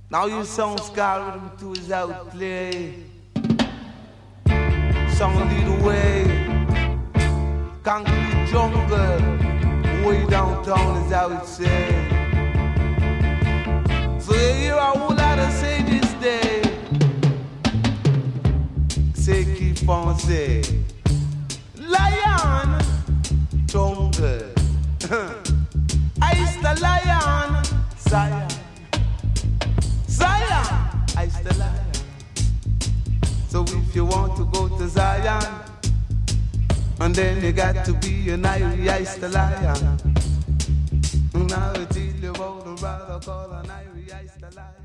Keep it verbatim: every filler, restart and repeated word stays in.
Now you sound scar rhythm to his outplay. Song lead the way. Concrete jungle, way downtown is how it say. So you hear a whole lot of say this day. Say keep on say. Lion, jungle. Ice the lion, Zion. Zion, Ice the lion. So if you want to go to Zion, and then you got to be an Ice the lion. Now I tell you about the brother called an Ice the lion.